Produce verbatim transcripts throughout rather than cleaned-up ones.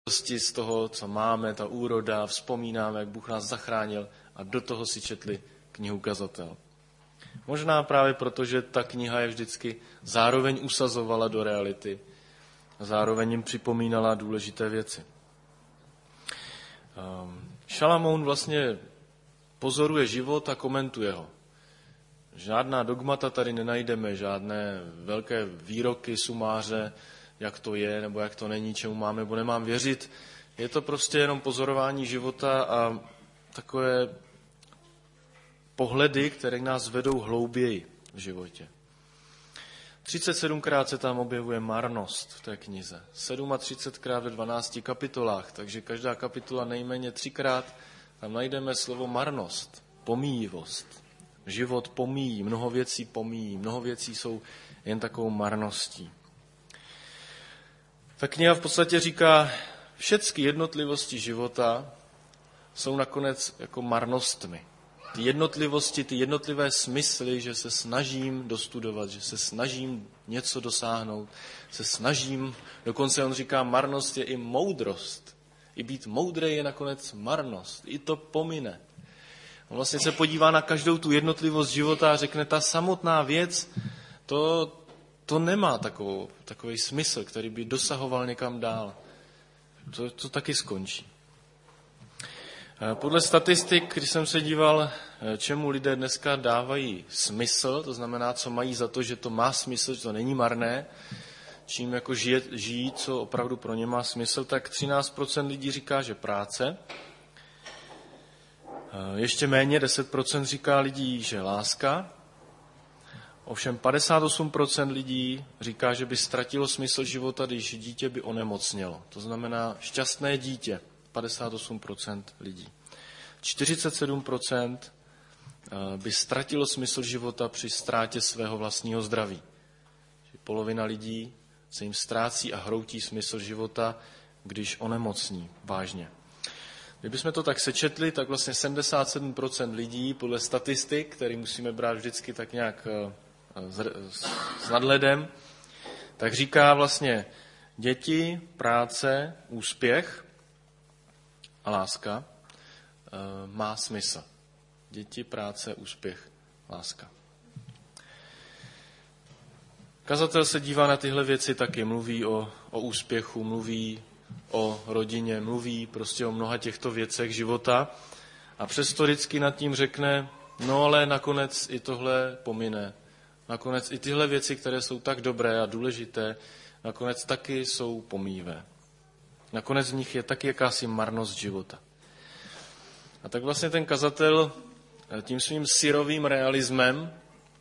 z toho, co máme, ta úroda, vzpomínáme, jak Bůh nás zachránil a do toho si četli knihu Kazatel. Možná právě proto, že ta kniha je vždycky zároveň usazovala do reality a zároveň jim připomínala důležité věci. Šalamoun vlastně pozoruje život a komentuje ho. Žádná dogmata tady nenajdeme, žádné velké výroky, sumáře, jak to je, nebo jak to není, čemu mám nebo nemám věřit. Je to prostě jenom pozorování života a takové pohledy, které nás vedou hlouběji v životě. třicet sedmkrát se tam objevuje marnost v té knize. třicetsedmkrát ve dvanácti kapitolách, takže každá kapitola nejméně třikrát tam najdeme slovo marnost, pomíjivost. Život pomíjí, mnoho věcí pomíjí, mnoho věcí jsou jen takovou marností. Ta kniha v podstatě říká, všechny jednotlivosti života jsou nakonec jako marnostmi. Ty jednotlivosti, ty jednotlivé smysly, že se snažím dostudovat, že se snažím něco dosáhnout, se snažím, dokonce on říká, marnost je i moudrost. I být moudrý je nakonec marnost. I to pomine. On vlastně se podívá na každou tu jednotlivost života a řekne, ta samotná věc, to, to nemá takovou, takový smysl, který by dosahoval někam dál. To, to taky skončí. Podle statistik, když jsem se díval, čemu lidé dneska dávají smysl, to znamená, co mají za to, že to má smysl, že to není marné, čím jako žije, žijí, co opravdu pro ně má smysl, tak třináct procent lidí říká, že práce. Ještě méně, deset procent říká lidí, že láska. Ovšem padesát osm procent lidí říká, že by ztratilo smysl života, když dítě by onemocnělo. To znamená šťastné dítě. padesát osm procent lidí. čtyřicet sedm procent by ztratilo smysl života při ztrátě svého vlastního zdraví. Polovina lidí se jim ztrácí a hroutí smysl života, když onemocní vážně. Kdybychom to tak sečetli, tak vlastně sedmdesát sedm procent lidí podle statistik, které musíme brát vždycky tak nějak s nadhledem, tak říká vlastně děti, práce, úspěch a láska má smysl. Děti, práce, úspěch, láska. Kazatel se dívá na tyhle věci taky, mluví o, o úspěchu, mluví o rodině, mluví prostě o mnoha těchto věcech života a přesto vždycky nad tím řekne, no ale nakonec i tohle pomine. Nakonec i tyhle věci, které jsou tak dobré a důležité, nakonec taky jsou pomíjivé. Nakonec v nich je taky jakási marnost života. A tak vlastně ten kazatel tím svým syrovým realismem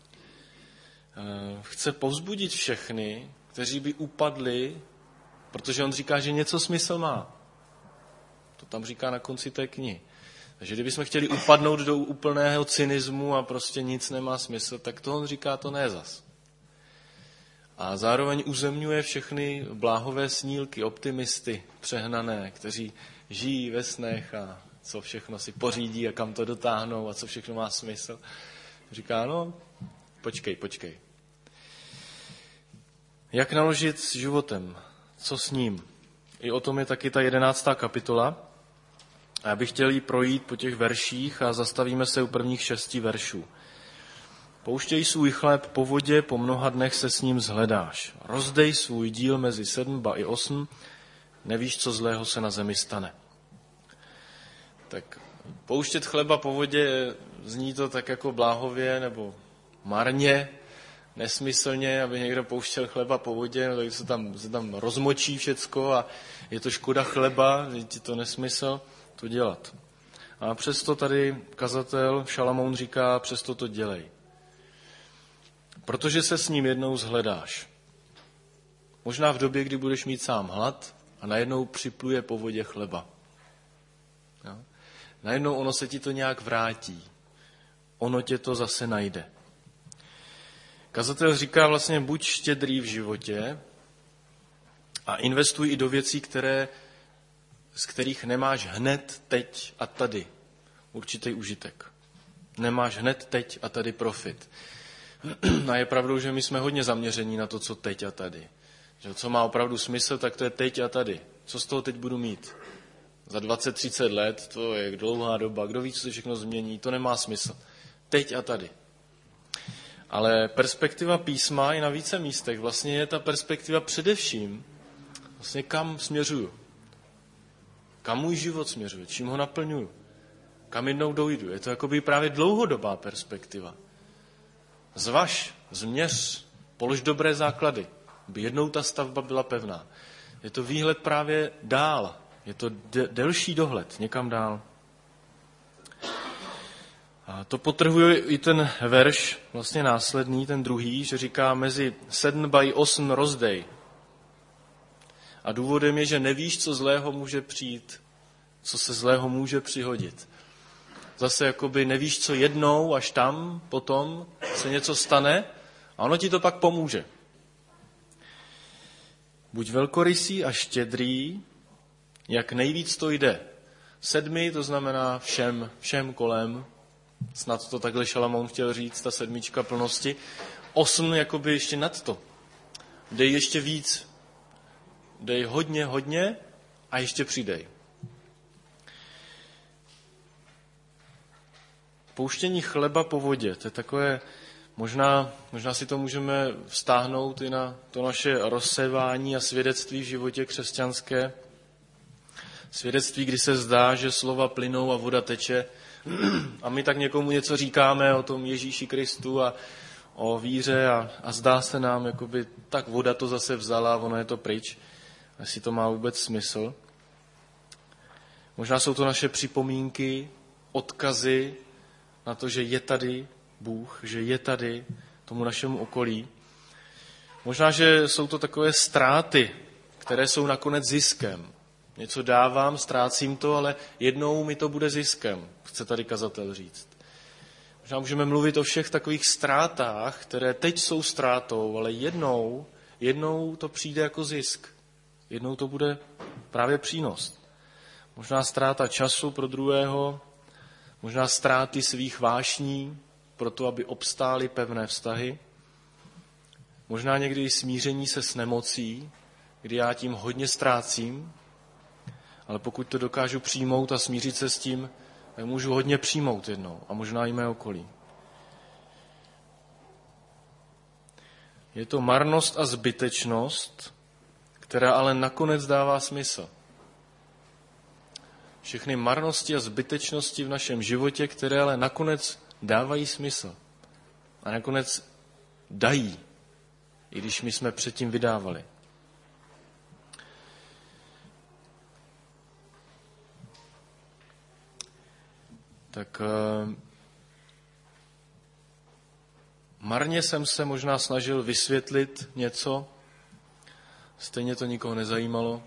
chce povzbudit všechny, kteří by upadli, protože on říká, že něco smysl má. To tam říká na konci té knihy. Takže kdybychom chtěli upadnout do úplného cynismu a prostě nic nemá smysl, tak to on říká, to ne zas. A zároveň uzemňuje všechny bláhové snílky, optimisty přehnané, kteří žijí ve snech a co všechno si pořídí a kam to dotáhnou a co všechno má smysl. Říká, no, počkej, počkej. Jak naložit s životem? Co s ním? I o tom je taky ta jedenáctá kapitola. A já bych chtěl jí projít po těch verších a zastavíme se u prvních šesti veršů. Pouštěj svůj chléb po vodě, po mnoha dnech se s ním zhledáš. Rozdej svůj díl mezi sedm, ba i osm, nevíš, co zlého se na zemi stane. Tak pouštět chleba po vodě, zní to tak jako bláhově nebo marně, nesmyslně, aby někdo pouštěl chleba po vodě, no, tak se tam, se tam rozmočí všecko a je to škoda chleba, je to nesmysl to dělat. A přesto tady kazatel Šalamoun říká, přesto to dělej. Protože se s ním jednou zhledáš. Možná v době, kdy budeš mít sám hlad a najednou připluje po vodě chleba. Jo? Najednou ono se ti to nějak vrátí. Ono tě to zase najde. Kazatel říká vlastně, buď štědrý v životě a investuj i do věcí, které, z kterých nemáš hned, teď a tady určitý užitek. Nemáš hned, teď a tady profit. A je pravdou, že my jsme hodně zaměření na to, co teď a tady. Že co má opravdu smysl, tak to je teď a tady. Co z toho teď budu mít? Za dvacet třicet let, to je dlouhá doba, kdo ví, co se všechno změní, to nemá smysl. Teď a tady. Ale perspektiva písma i na více místech vlastně je ta perspektiva především, vlastně kam směřuju. Kam můj život směřuje, čím ho naplňuju, kam jednou dojdu. Je to jakoby právě dlouhodobá perspektiva. Zvaž, změř, polož dobré základy, aby jednou ta stavba byla pevná. Je to výhled právě dál, je to de- delší dohled, někam dál. A to potrhuje i ten verš, vlastně následný, ten druhý, že říká mezi sedm by osm rozdej. A důvodem je, že nevíš, co zlého může přijít, co se zlého může přihodit. Zase jakoby nevíš, co jednou, až tam, potom se něco stane a ono ti to pak pomůže. Buď velkorysý a štědrý, jak nejvíc to jde. Sedmi, to znamená všem, všem kolem. Snad to takhle Šalamoun chtěl říct, ta sedmička plnosti. Osm, jakoby ještě nad to. Dej ještě víc. Dej hodně, hodně a ještě přidej. Pouštění chleba po vodě, to je takové, možná, možná si to můžeme vztáhnout i na to naše rozsévání a svědectví v životě křesťanské. Svědectví, kdy se zdá, že slova plynou a voda teče a my tak někomu něco říkáme o tom Ježíši Kristu a o víře a, a zdá se nám, jakoby tak voda to zase vzala a ono je to pryč. Jestli to má vůbec smysl. Možná jsou to naše připomínky, odkazy na to, že je tady Bůh, že je tady tomu našemu okolí. Možná, že jsou to takové ztráty, které jsou nakonec ziskem. Něco dávám, ztrácím to, ale jednou mi to bude ziskem, chce tady kazatel říct. Možná můžeme mluvit o všech takových ztrátách, které teď jsou ztrátou, ale jednou, jednou to přijde jako zisk. Jednou to bude právě přínos. Možná ztráta času pro druhého, možná ztráty svých vášní pro to, aby obstály pevné vztahy. Možná někdy i smíření se s nemocí, kdy já tím hodně ztrácím, ale pokud to dokážu přijmout a smířit se s tím, tak můžu hodně přijmout jednou a možná i mé okolí. Je to marnost a zbytečnost, která ale nakonec dává smysl. Všechny marnosti a zbytečnosti v našem životě, které ale nakonec dávají smysl. A nakonec dají, i když my jsme předtím vydávali. Tak uh, marně jsem se možná snažil vysvětlit něco, stejně to nikoho nezajímalo.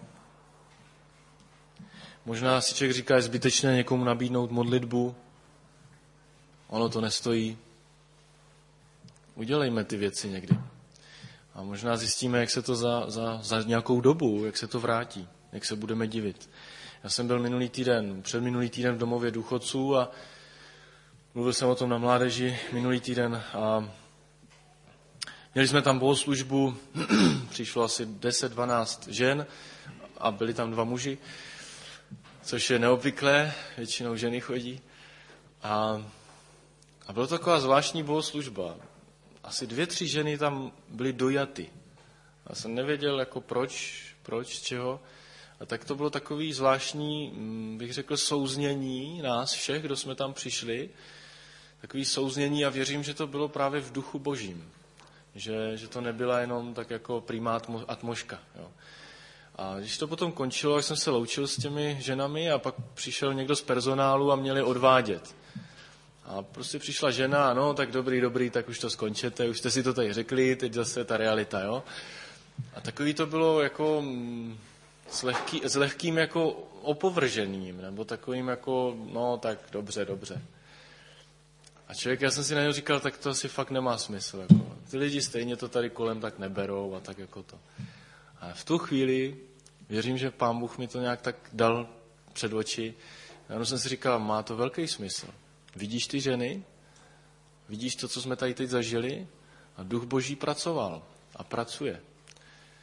Možná si člověk říká, je zbytečné někomu nabídnout modlitbu, ono to nestojí. Udělejme ty věci někdy. A možná zjistíme, jak se to za, za, za nějakou dobu, jak se to vrátí, jak se budeme divit. Já jsem byl minulý týden, před minulý týden v domově důchodců a mluvil jsem o tom na mládeži minulý týden a měli jsme tam bohoslužbu, přišlo asi deset dvanáct žen a byli tam dva muži, což je neobvyklé, většinou ženy chodí. A, a byla to taková zvláštní bohoslužba. Asi dvě, tři ženy tam byly dojaty. Já jsem nevěděl, jako proč, proč, z čeho. A tak to bylo takový zvláštní, bych řekl, souznění nás všech, kdo jsme tam přišli. Takový souznění a věřím, že to bylo právě v duchu božím. Že, že to nebyla jenom tak jako primá atmoška. Jo. A když to potom končilo, tak jsem se loučil s těmi ženami a pak přišel někdo z personálu a měli odvádět. A prostě přišla žena, ano, tak dobrý, dobrý, tak už to skončete, už jste si to tady řekli, teď zase ta realita, jo. A takový to bylo jako s, lehký, s lehkým jako opovržením, nebo takovým jako, no tak dobře, dobře. A člověk, já jsem si na něj říkal, tak to asi fakt nemá smysl. Jako. Ty lidi stejně to tady kolem tak neberou a tak jako to. A v tu chvíli věřím, že Pán Bůh mi to nějak tak dal před oči. Já jsem si říkal, má to velký smysl. Vidíš ty ženy? Vidíš to, co jsme tady teď zažili? A Duch Boží pracoval a pracuje.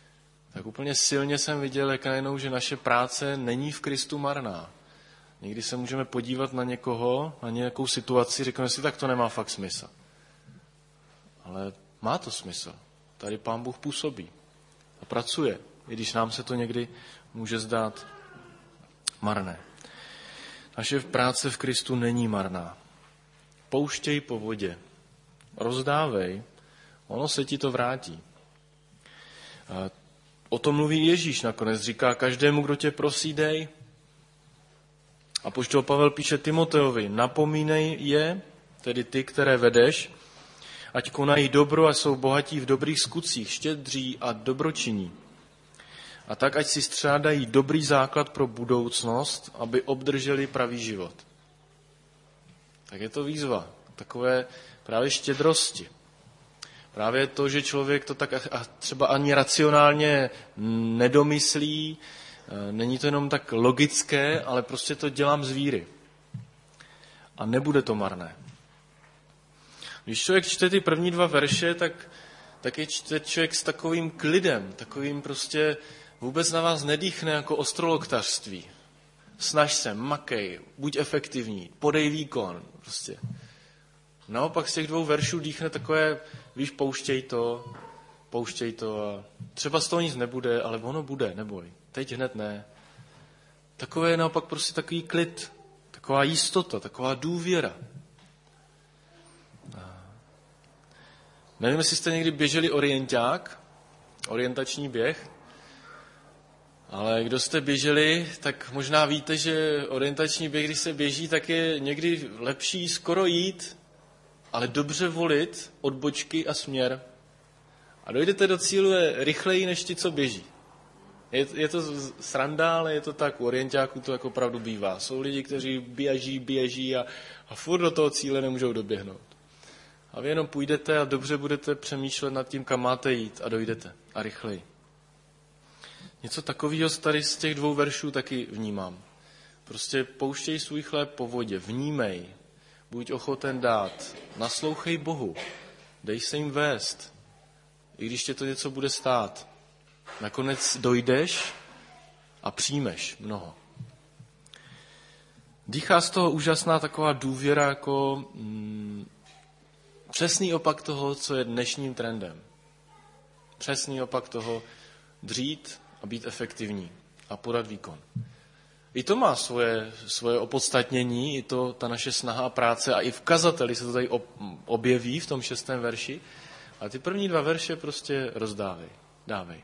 tak úplně silně jsem viděl, jak najednou, že naše práce není v Kristu marná. Někdy se můžeme podívat na někoho, na nějakou situaci, řekneme si, tak to nemá fakt smysl. Ale má to smysl. Tady Pán Bůh působí a pracuje, i když nám se to někdy může zdát marné. Naše práce v Kristu není marná. Pouštěj po vodě, rozdávej, ono se ti to vrátí. A o tom mluví Ježíš nakonec. Říká, každému, kdo tě prosí, dej. A apoštol Pavel píše Timoteovi, napomínej je, tedy ty, které vedeš, ať konají dobro a jsou bohatí v dobrých skutcích, štědří a dobročinní. A tak, ať si střádají dobrý základ pro budoucnost, aby obdrželi pravý život. Tak je to výzva, takové právě štědrosti. Právě to, že člověk to tak a třeba ani racionálně nedomyslí, není to jenom tak logické, ale prostě to dělám z víry. A nebude to marné. Když člověk čte ty první dva verše, tak, tak je čte člověk s takovým klidem, takovým prostě vůbec na vás nedýchne jako ostroloktařství. Snaž se, makej, buď efektivní, podej výkon. Prostě. Naopak z těch dvou veršů dýchne takové, víš, pouštěj to, pouštěj to a třeba z toho nic nebude, ale ono bude, neboj. Teď hned ne. Takové je naopak prostě takový klid, taková jistota, taková důvěra. Nevím, jestli jste někdy běželi orienták, orientační běh, ale kdo jste běželi, tak možná víte, že orientační běh, když se běží, tak je někdy lepší skoro jít, ale dobře volit odbočky a směr. A dojdete do cílu rychleji, než ti, co běží. Je, je to sranda, ale je to tak, u orientáků to jako opravdu bývá. Jsou lidi, kteří běží, běží a, a furt do toho cíle nemůžou doběhnout. A vy jenom půjdete a dobře budete přemýšlet nad tím, kam máte jít a dojdete. A rychleji. Něco takového tady z těch dvou veršů taky vnímám. Prostě pouštěj svůj chléb po vodě, vnímej, buď ochoten dát, naslouchej Bohu, dej se jim vést, i když tě to něco bude stát. Nakonec dojdeš a přijmeš mnoho. Dýchá z toho úžasná taková důvěra jako mm, přesný opak toho, co je dnešním trendem. Přesný opak toho dřít a být efektivní a podat výkon. I to má svoje, svoje opodstatnění, i to, ta naše snaha a práce, a i v kazateli se to tady objeví v tom šestém verši, a ty první dva verše prostě rozdávej, dávej.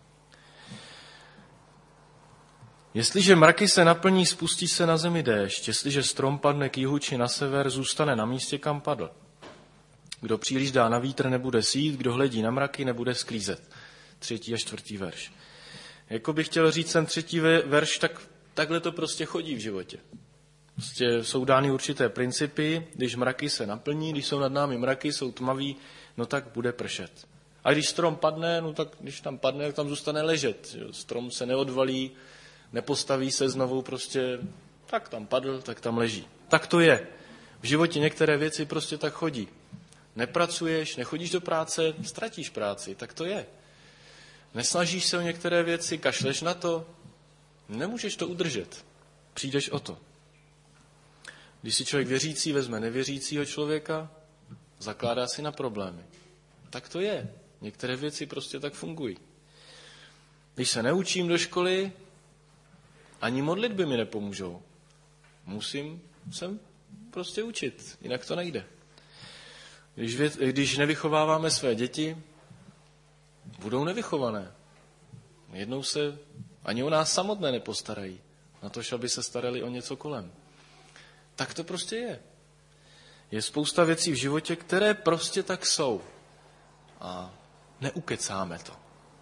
Jestliže mraky se naplní, spustí se na zemi déšť, jestliže strom padne k jihu či na sever, zůstane na místě, kam padl. Kdo příliš dá na vítr, nebude sít, kdo hledí na mraky, nebude sklízet. Třetí a čtvrtý verš. Jako bych chtěl říct ten třetí verš, tak takhle to prostě chodí v životě. Prostě jsou dány určité principy, když mraky se naplní, když jsou nad námi mraky, jsou tmaví, no tak bude pršet. A když strom padne, no tak když tam padne, tak tam zůstane ležet. Strom se neodvalí, nepostaví se znovu, prostě tak tam padl, tak tam leží. Tak to je. V životě některé věci prostě tak chodí. Nepracuješ, nechodíš do práce, ztratíš práci, tak to je. Nesnažíš se o některé věci, kašleš na to, nemůžeš to udržet. Přijdeš o to. Když si člověk věřící vezme nevěřícího člověka, zakládá si na problémy. Tak to je. Některé věci prostě tak fungují. Když se neučím do školy, ani modlitby mi nepomůžou. Musím se prostě učit, jinak to nejde. Když, vě, když nevychováváme své děti, budou nevychované. Jednou se ani o nás samotné nepostarají, na to, aby se starali o něco kolem. Tak to prostě je. Je spousta věcí v životě, které prostě tak jsou. A neukecáme to.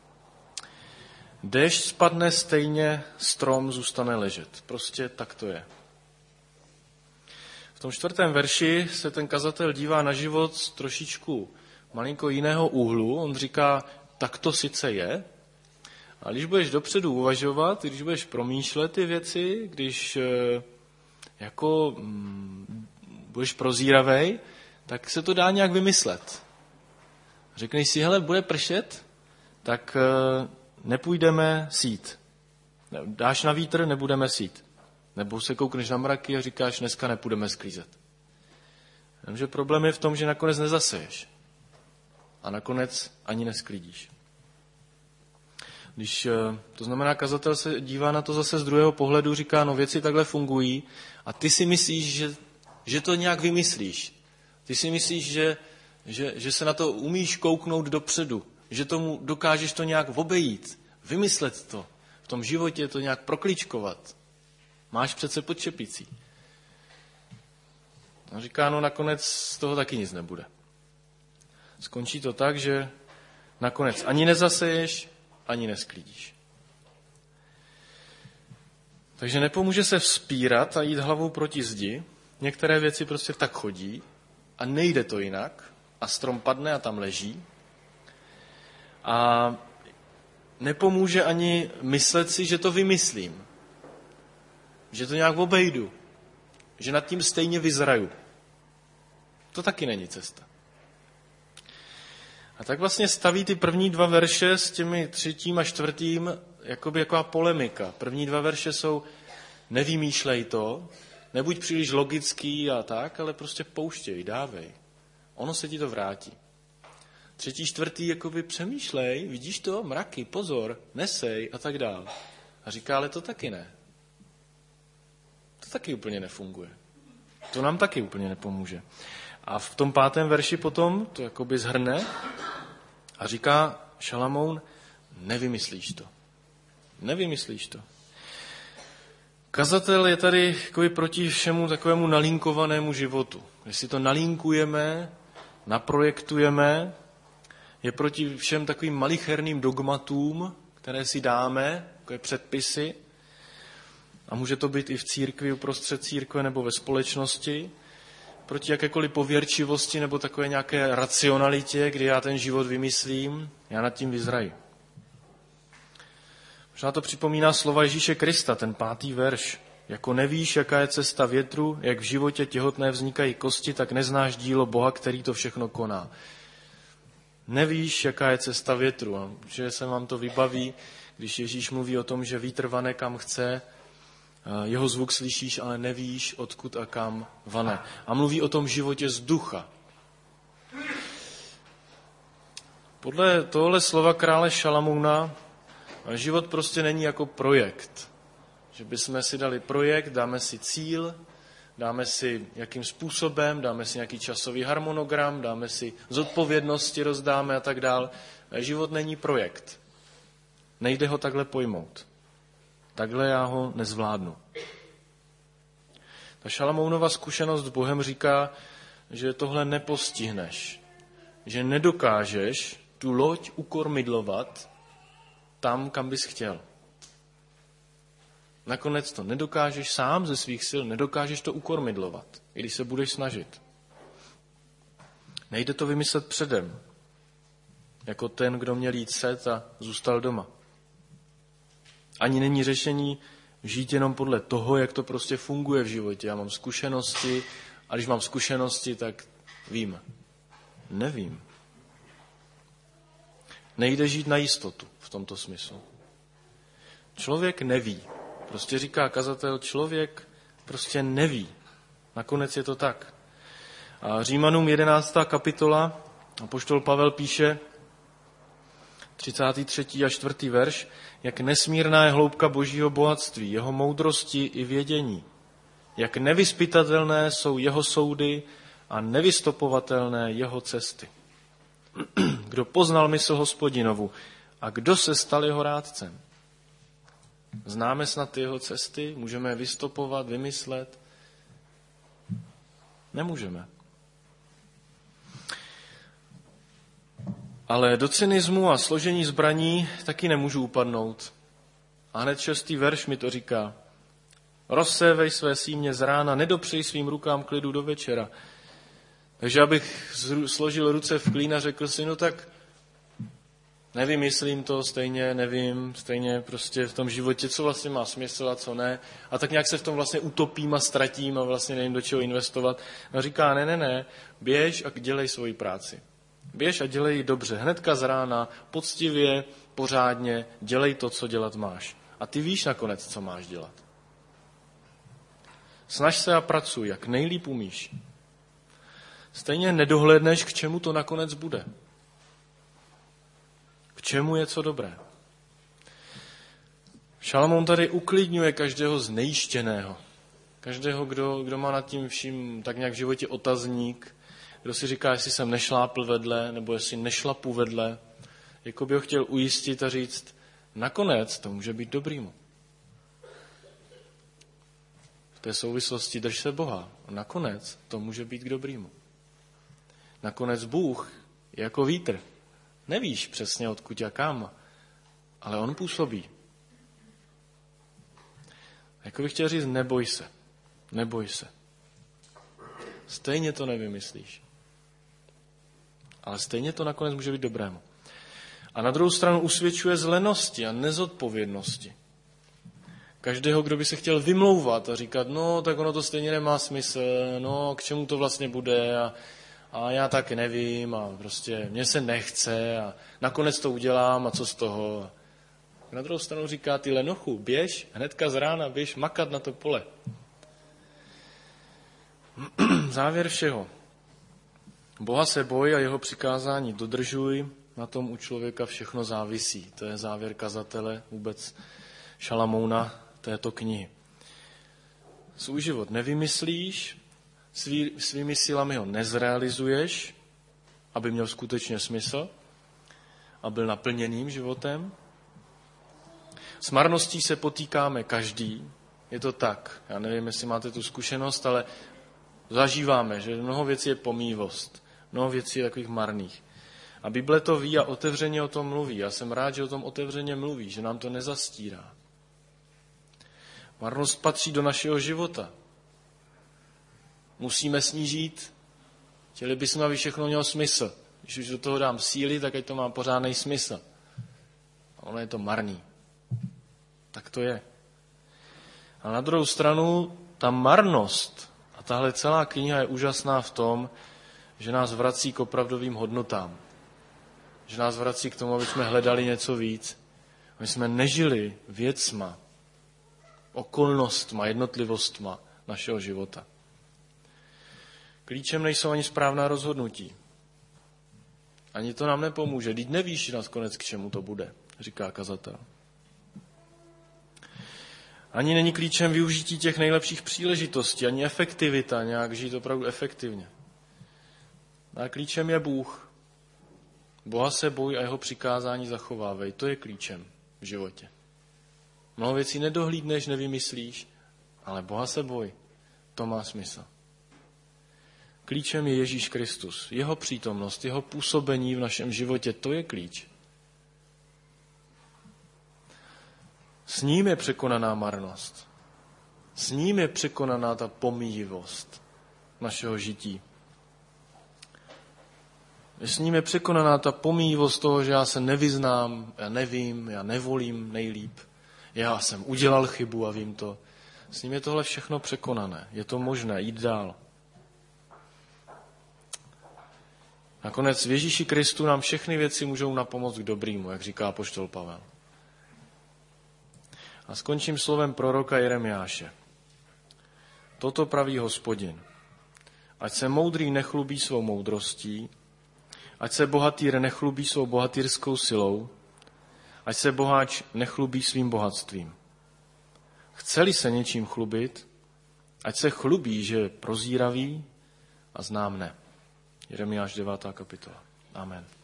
Déšť spadne stejně, strom zůstane ležet. Prostě tak to je. V tom čtvrtém verši se ten kazatel dívá na život z trošičku malinko jiného úhlu. On říká, tak to sice je, a když budeš dopředu uvažovat, když budeš promýšlet ty věci, když jako budeš prozíravej, tak se to dá nějak vymyslet. Řekneš si, hele, bude pršet, tak nepůjdeme sít. Dáš na vítr, nebudeme sít. Nebo se koukneš na mraky a říkáš, dneska nepůjdeme sklízet. Jenomže problém je v tom, že nakonec nezaseješ. A nakonec ani nesklídíš. Když, to znamená, kazatel se dívá na to zase z druhého pohledu, říká, no věci takhle fungují a ty si myslíš, že, že to nějak vymyslíš. Ty si myslíš, že, že, že se na to umíš kouknout dopředu, že tomu dokážeš to nějak obejít, vymyslet to, v tom životě to nějak prokličkovat. Máš přece pod čepicí. On říká, no nakonec z toho taky nic nebude. Skončí to tak, že nakonec ani nezaseješ, ani nesklídíš. Takže nepomůže se vzpírat a jít hlavou proti zdi. Některé věci prostě tak chodí a nejde to jinak a strom padne a tam leží. A nepomůže ani myslet si, že to vymyslím. Že to nějak obejdu. Že nad tím stejně vyzraju. To taky není cesta. A tak vlastně staví ty první dva verše s těmi třetím a čtvrtým jakoby jaková polemika. První dva verše jsou nevymýšlej to, nebuď příliš logický a tak, ale prostě pouštěj, dávej. Ono se ti to vrátí. Třetí, čtvrtý, jakoby přemýšlej, vidíš to, mraky, pozor, nesej a tak dál. A říká, ale to taky ne. To taky úplně nefunguje. To nám taky úplně nepomůže. A v tom pátém verši potom to jakoby zhrne a říká Šalamoun, nevymyslíš to. Nevymyslíš to. Kazatel je tady jakoby proti všemu takovému nalinkovanému životu. Když si to nalinkujeme, naprojektujeme, je proti všem takovým malicherným dogmatům, které si dáme, takové předpisy, a může to být i v církvi, uprostřed církve nebo ve společnosti, proti jakékoliv pověrčivosti nebo takové nějaké racionalitě, kdy já ten život vymyslím, já nad tím vyzraji. Možná to připomíná slova Ježíše Krista, ten pátý verš. Jako nevíš, jaká je cesta větru, jak v životě těhotné vznikají kosti, tak neznáš dílo Boha, který to všechno koná. Nevíš, jaká je cesta větru. A že se vám to vybaví, když Ježíš mluví o tom, že vítr vane kam chce, jeho zvuk slyšíš, ale nevíš, odkud a kam vane. A mluví o tom životě z ducha. Podle tohle slova krále Šalamouna život prostě není jako projekt. Že bychom si dali projekt, dáme si cíl, dáme si jakým způsobem, dáme si nějaký časový harmonogram, dáme si zodpovědnosti, rozdáme a tak dál. Život není projekt. Nejde ho takhle pojmout. Takhle já ho nezvládnu. Ta Šalamounova zkušenost s Bohem říká, že tohle nepostihneš. Že nedokážeš tu loď ukormidlovat tam, kam bys chtěl. Nakonec to nedokážeš sám ze svých sil, nedokážeš to ukormidlovat, i když se budeš snažit. Nejde to vymyslet předem, jako ten, kdo měl jít set a zůstal doma. Ani není řešení žít jenom podle toho, jak to prostě funguje v životě. Já mám zkušenosti a když mám zkušenosti, tak vím. Nevím. Nejde žít na jistotu v tomto smyslu. Člověk neví. Prostě říká kazatel, člověk prostě neví. Nakonec je to tak. A Římanům jedenáctá kapitola, apoštol Pavel píše, třicátý třetí a čtvrtý verš, jak nesmírná je hloubka božího bohatství, jeho moudrosti i vědění. Jak nevyzpytatelné jsou jeho soudy a nevystopovatelné jeho cesty. Kdo poznal mysl Hospodinovu a kdo se stal jeho rádcem? Známe snad jeho cesty? Můžeme je vystopovat, vymyslet? Nemůžeme. Ale do cynismu a složení zbraní taky nemůžu upadnout. A hned šestý verš mi to říká. Rozsévej své símě z rána, nedopřej svým rukám klidu do večera. Takže abych složil ruce v klín a řekl si, no tak nevymyslím to, stejně nevím, stejně prostě v tom životě, co vlastně má smysl a co ne. A tak nějak se v tom vlastně utopím a ztratím a vlastně nevím, do čeho investovat. A říká, ne, ne, ne, běž a dělej svoji práci. Běž a dělej dobře, hnedka z rána, poctivě, pořádně, dělej to, co dělat máš. A ty víš nakonec, co máš dělat. Snaž se a pracuj, jak nejlíp umíš. Stejně nedohlédneš, k čemu to nakonec bude. K čemu je co dobré. Šalamoun tady uklidňuje každého znejištěného. Každého, kdo, kdo má nad tím vším tak nějak v životě otazník, kdo si říká, jestli jsem nešlápl vedle, nebo jestli nešlapu vedle, jako by ho chtěl ujistit a říct, nakonec to může být dobrýmu. V té souvislosti drž se Boha. A nakonec to může být k dobrýmu. Nakonec Bůh je jako vítr. Nevíš přesně odkud a kam, ale on působí. Jako bych chtěl říct, neboj se. Neboj se. Stejně to nevymyslíš. Ale stejně to nakonec může být dobrému. A na druhou stranu usvědčuje z lenosti a nezodpovědnosti. Každého, kdo by se chtěl vymlouvat a říkat, no, tak ono to stejně nemá smysl, no, k čemu to vlastně bude a, a já tak nevím a prostě mně se nechce a nakonec to udělám a co z toho. A na druhou stranu říká, ty lenochu, běž, hnedka z rána, běž makat na to pole. Závěr všeho. Boha se boj a jeho přikázání dodržuj, na tom u člověka všechno závisí. To je závěr kazatele, vůbec Šalamouna této knihy. Svůj život nevymyslíš, svý, svými silami ho nezrealizuješ, aby měl skutečně smysl a byl naplněným životem. S marností se potýkáme každý, je to tak. Já nevím, jestli máte tu zkušenost, ale zažíváme, že mnoho věcí je pomývost, mnoho věcí je takových marných. A Bible to ví a otevřeně o tom mluví. Já jsem rád, že o tom otevřeně mluví, že nám to nezastírá. Marnost patří do našeho života. Musíme s ní žít. Chtěli bychom, aby všechno mělo smysl. Když už do toho dám síly, tak ať to má pořádný smysl. A ono je to marný. Tak to je. A na druhou stranu, ta marnost a tahle celá kniha je úžasná v tom, že nás vrací k opravdovým hodnotám. Že nás vrací k tomu, aby jsme hledali něco víc. Aby jsme nežili věcma, okolnostma, jednotlivostma našeho života. Klíčem nejsou ani správná rozhodnutí. Ani to nám nepomůže. Vždyť nevíš nakonec, k čemu to bude, říká kazatel. Ani není klíčem využití těch nejlepších příležitostí, ani efektivita, nějak žít opravdu efektivně. A klíčem je Bůh. Boha se boj a jeho přikázání zachovávej. To je klíčem v životě. Mnoho věcí nedohlídneš, nevymyslíš, ale Boha se boj. To má smysl. Klíčem je Ježíš Kristus. Jeho přítomnost, jeho působení v našem životě, to je klíč. S ním je překonaná marnost. S ním je překonaná ta pomíjivost našeho žití. S ním je překonaná ta pomíjivost toho, že já se nevyznám, já nevím, já nevolím nejlíp. Já jsem udělal chybu a vím to. S ním je tohle všechno překonané. Je to možné jít dál. Nakonec v Ježíši Kristu nám všechny věci můžou napomoct k dobrýmu, jak říká apoštol Pavel. A skončím slovem proroka Jeremiáše. Toto praví Hospodin. Ať se moudrý nechlubí svou moudrostí, ať se bohatýr nechlubí svou bohatýrskou silou, ať se boháč nechlubí svým bohatstvím. Chce-li se něčím chlubit, ať se chlubí, že je prozíravý a zná mne. Jeremiáš devátá kapitola. Amen.